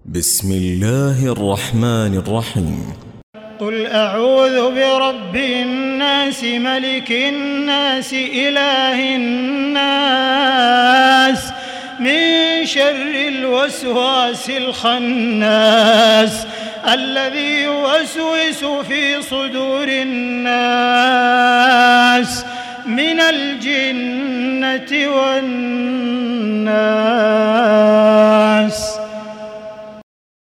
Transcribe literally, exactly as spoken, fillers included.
بسم الله الرحمن الرحيم. قل أعوذ برب الناس ملك الناس إله الناس من شر الوسواس الخناس الذي يوسوس في صدور الناس من الجنة والناس.